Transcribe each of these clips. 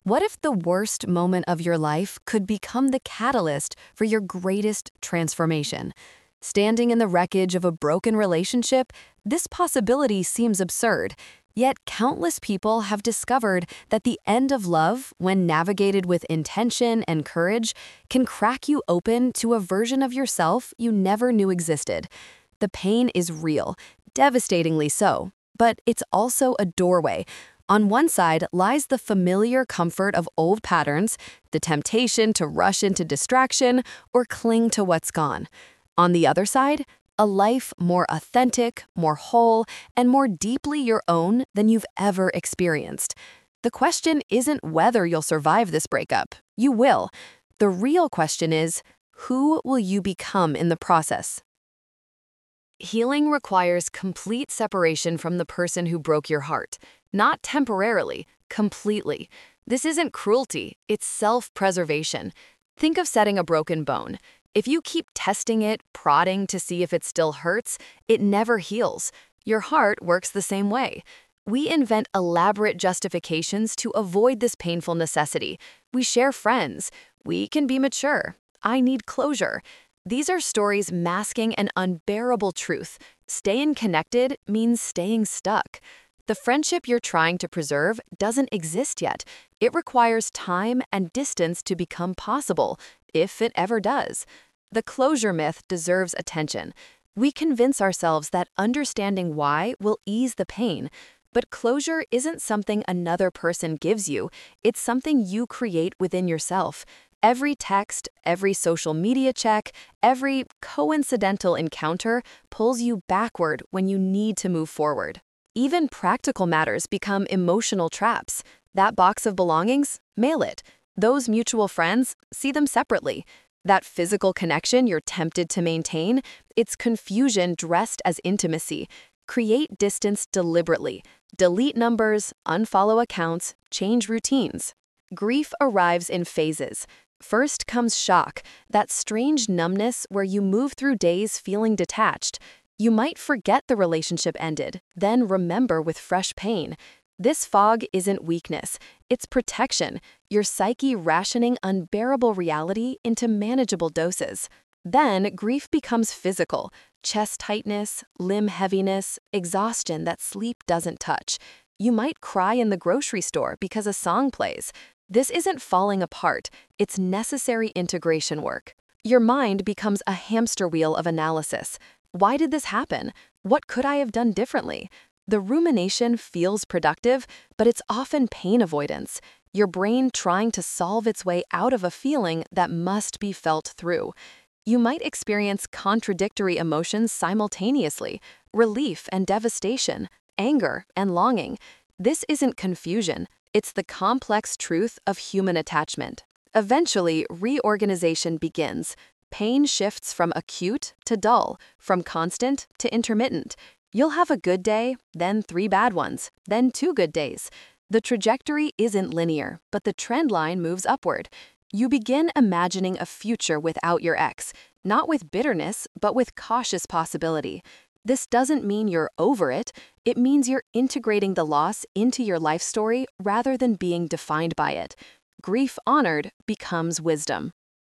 What if the worst moment of your life could become the catalyst for your greatest transformation? Standing in the wreckage of a broken relationship, this possibility seems absurd. Yet countless people have discovered that the end of love, when navigated with intention and courage, can crack you open to a version of yourself you never knew existed. The pain is real, devastatingly so, but it's also a doorway. On one side lies the familiar comfort of old patterns, the temptation to rush into distraction or cling to what's gone. On the other side, a life more authentic, more whole, and more deeply your own than you've ever experienced. The question isn't whether you'll survive this breakup. You will. The real question is, who will you become in the process? Healing requires complete separation from the person who broke your heart. Not temporarily, completely. This isn't cruelty, it's self-preservation. Think of setting a broken bone. If you keep testing it, prodding to see if it still hurts, it never heals. Your heart works the same way. We invent elaborate justifications to avoid this painful necessity. We share friends. We can be mature. I need closure. These are stories masking an unbearable truth. Staying connected means staying stuck. The friendship you're trying to preserve doesn't exist yet. It requires time and distance to become possible, if it ever does. The closure myth deserves attention. We convince ourselves that understanding why will ease the pain, but closure isn't something another person gives you. It's something you create within yourself. Every text, every social media check, every coincidental encounter pulls you backward when you need to move forward. Even practical matters become emotional traps. That box of belongings? Mail it. Those mutual friends? See them separately. That physical connection you're tempted to maintain? It's confusion dressed as intimacy. Create distance deliberately. Delete numbers, unfollow accounts, change routines. Grief arrives in phases. First comes shock, that strange numbness where you move through days feeling detached. You might forget the relationship ended, then remember with fresh pain. This fog isn't weakness, it's protection, your psyche rationing unbearable reality into manageable doses. Then grief becomes physical, chest tightness, limb heaviness, exhaustion that sleep doesn't touch. You might cry in the grocery store because a song plays. This isn't falling apart, it's necessary integration work. Your mind becomes a hamster wheel of analysis. Why did this happen? What could I have done differently? The rumination feels productive, but it's often pain avoidance. Your brain trying to solve its way out of a feeling that must be felt through. You might experience contradictory emotions simultaneously, relief and devastation, anger and longing. This isn't confusion. It's the complex truth of human attachment. Eventually, reorganization begins. Pain shifts from acute to dull, from constant to intermittent. You'll have a good day, then 3 bad ones, then 2 good days. The trajectory isn't linear, but the trend line moves upward. You begin imagining a future without your ex, not with bitterness, but with cautious possibility. This doesn't mean you're over it. It means you're integrating the loss into your life story rather than being defined by it. Grief honored becomes wisdom.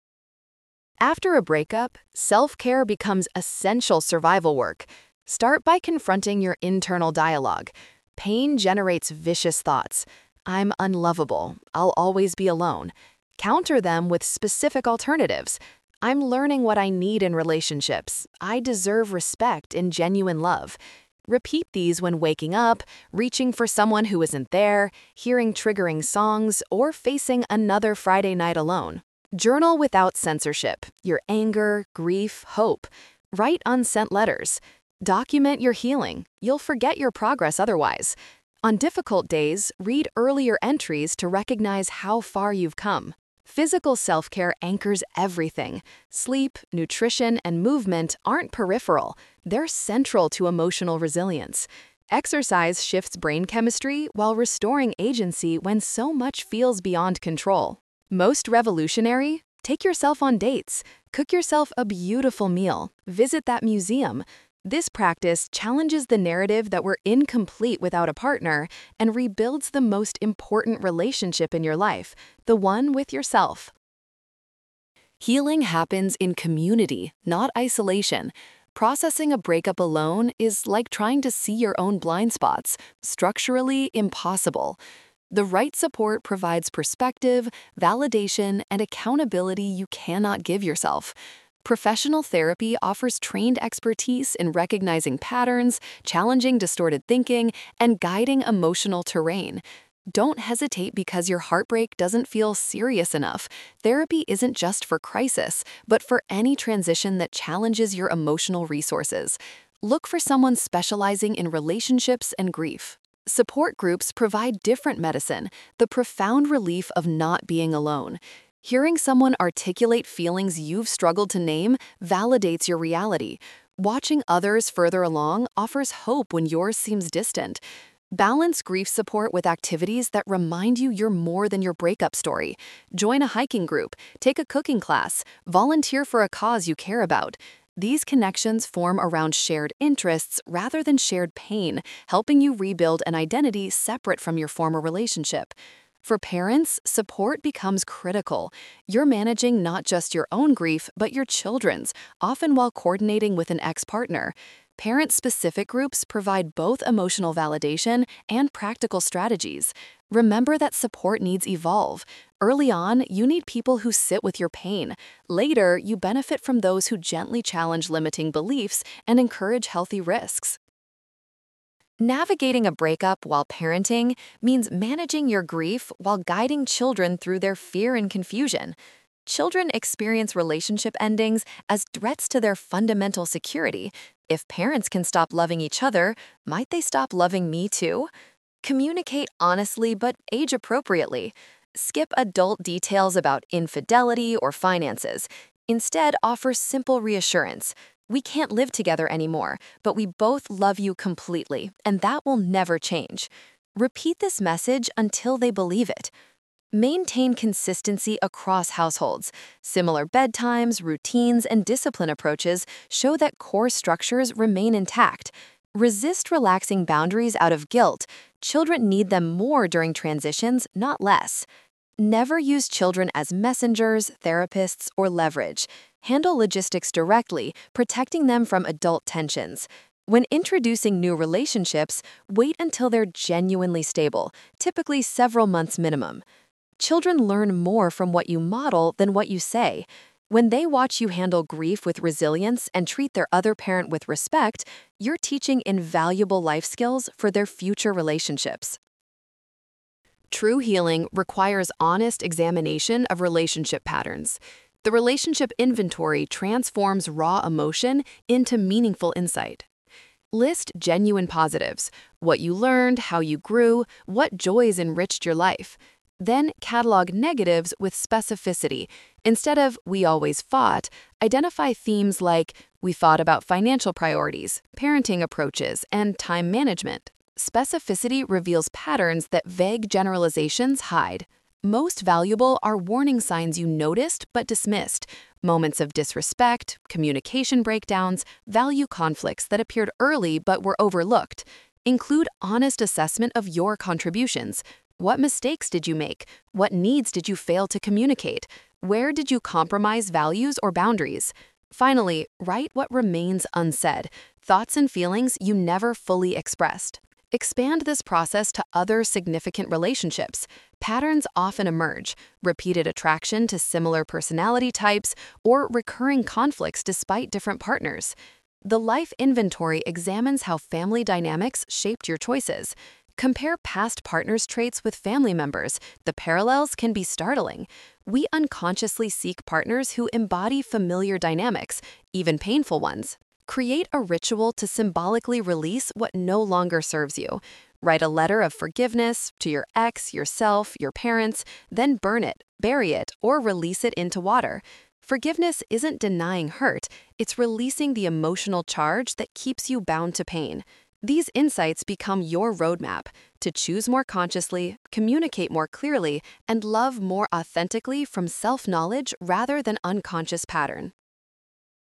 After a breakup, self-care becomes essential survival work. Start by confronting your internal dialogue. Pain generates vicious thoughts. I'm unlovable. I'll always be alone. Counter them with specific alternatives. I'm learning what I need in relationships. I deserve respect and genuine love. Repeat these when waking up, reaching for someone who isn't there, hearing triggering songs, or facing another Friday night alone. Journal without censorship, your anger, grief, hope. Write unsent letters. Document your healing. You'll forget your progress otherwise. On difficult days, read earlier entries to recognize how far you've come. Physical self-care anchors everything. Sleep, nutrition, and movement aren't peripheral. They're central to emotional resilience. Exercise shifts brain chemistry while restoring agency when so much feels beyond control. Most revolutionary? Take yourself on dates. Cook yourself a beautiful meal. Visit that museum. This practice challenges the narrative that we're incomplete without a partner and rebuilds the most important relationship in your life, the one with yourself. Healing happens in community, not isolation. Processing a breakup alone is like trying to see your own blind spots, structurally impossible. The right support provides perspective, validation, and accountability you cannot give yourself. Professional therapy offers trained expertise in recognizing patterns, challenging distorted thinking, and guiding emotional terrain. Don't hesitate because your heartbreak doesn't feel serious enough. Therapy isn't just for crisis, but for any transition that challenges your emotional resources. Look for someone specializing in relationships and grief. Support groups provide different medicine, the profound relief of not being alone. Hearing someone articulate feelings you've struggled to name validates your reality. Watching others further along offers hope when yours seems distant. Balance grief support with activities that remind you you're more than your breakup story. Join a hiking group, take a cooking class, volunteer for a cause you care about. These connections form around shared interests rather than shared pain, helping you rebuild an identity separate from your former relationship. For parents, support becomes critical. You're managing not just your own grief, but your children's, often while coordinating with an ex-partner. Parent-specific groups provide both emotional validation and practical strategies. Remember that support needs evolve. Early on, you need people who sit with your pain. Later, you benefit from those who gently challenge limiting beliefs and encourage healthy risks. Navigating a breakup while parenting means managing your grief while guiding children through their fear and confusion. Children experience relationship endings as threats to their fundamental security. If parents can stop loving each other, might they stop loving me too? Communicate honestly but age appropriately. Skip adult details about infidelity or finances. Instead, offer simple reassurance. We can't live together anymore, but we both love you completely, and that will never change. Repeat this message until they believe it. Maintain consistency across households. Similar bedtimes, routines, and discipline approaches show that core structures remain intact. Resist relaxing boundaries out of guilt. Children need them more during transitions, not less. Never use children as messengers, therapists, or leverage. Handle logistics directly, protecting them from adult tensions. When introducing new relationships, wait until they're genuinely stable, typically several months minimum. Children learn more from what you model than what you say. When they watch you handle grief with resilience and treat their other parent with respect, you're teaching invaluable life skills for their future relationships. True healing requires honest examination of relationship patterns. The relationship inventory transforms raw emotion into meaningful insight. List genuine positives, what you learned, how you grew, what joys enriched your life. Then catalog negatives with specificity. Instead of "we always fought," identify themes like "we fought about financial priorities, parenting approaches, and time management." Specificity reveals patterns that vague generalizations hide. Most valuable are warning signs you noticed but dismissed, moments of disrespect, communication breakdowns, value conflicts that appeared early but were overlooked. Include honest assessment of your contributions. What mistakes did you make? What needs did you fail to communicate? Where did you compromise values or boundaries? Finally, write what remains unsaid, thoughts and feelings you never fully expressed. Expand this process to other significant relationships. Patterns often emerge: repeated attraction to similar personality types, or recurring conflicts despite different partners. The life inventory examines how family dynamics shaped your choices. Compare past partners' traits with family members. The parallels can be startling. We unconsciously seek partners who embody familiar dynamics, even painful ones. Create a ritual to symbolically release what no longer serves you. Write a letter of forgiveness to your ex, yourself, your parents, then burn it, bury it, or release it into water. Forgiveness isn't denying hurt, it's releasing the emotional charge that keeps you bound to pain. These insights become your roadmap to choose more consciously, communicate more clearly, and love more authentically from self-knowledge rather than unconscious pattern.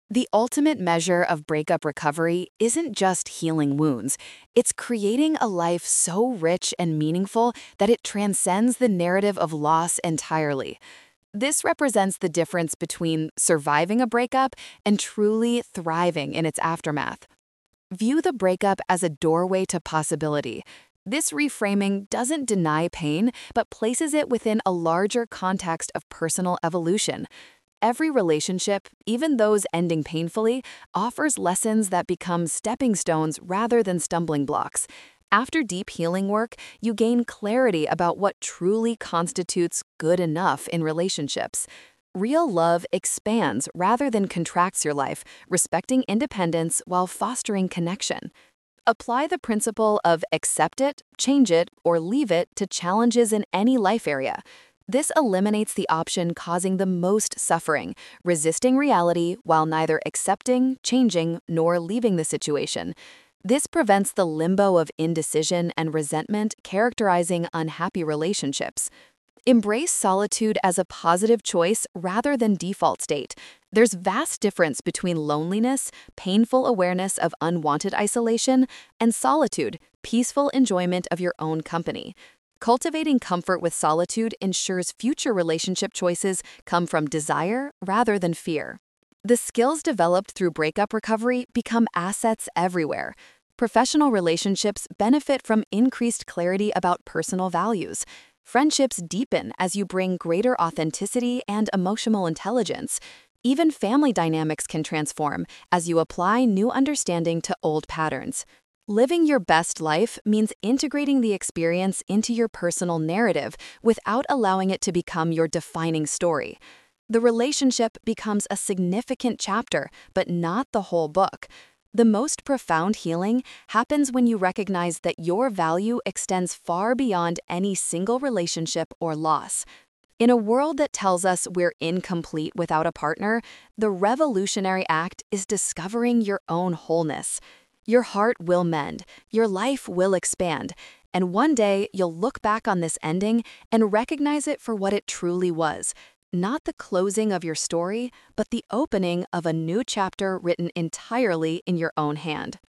The ultimate measure of breakup recovery isn't just healing wounds, it's creating a life so rich and meaningful that it transcends the narrative of loss entirely. This represents the difference between surviving a breakup and truly thriving in its aftermath. View the breakup as a doorway to possibility. This reframing doesn't deny pain, but places it within a larger context of personal evolution. Every relationship, even those ending painfully, offers lessons that become stepping stones rather than stumbling blocks. After deep healing work, you gain clarity about what truly constitutes good enough in relationships. Real love expands rather than contracts your life, respecting independence while fostering connection. Apply the principle of accept it, change it, or leave it to challenges in any life area. This eliminates the option causing the most suffering, resisting reality while neither accepting, changing, nor leaving the situation. This prevents the limbo of indecision and resentment characterizing unhappy relationships. Embrace solitude as a positive choice rather than default state. There's vast difference between loneliness, painful awareness of unwanted isolation, and solitude, peaceful enjoyment of your own company. Cultivating comfort with solitude ensures future relationship choices come from desire rather than fear. The skills developed through breakup recovery become assets everywhere. Professional relationships benefit from increased clarity about personal values. Friendships deepen as you bring greater authenticity and emotional intelligence. Even family dynamics can transform as you apply new understanding to old patterns. Living your best life means integrating the experience into your personal narrative without allowing it to become your defining story. The relationship becomes a significant chapter, but not the whole book. The most profound healing happens when you recognize that your value extends far beyond any single relationship or loss. In a world that tells us we're incomplete without a partner, the revolutionary act is discovering your own wholeness. Your heart will mend, your life will expand, and one day you'll look back on this ending and recognize it for what it truly was. Not the closing of your story, but the opening of a new chapter written entirely in your own hand.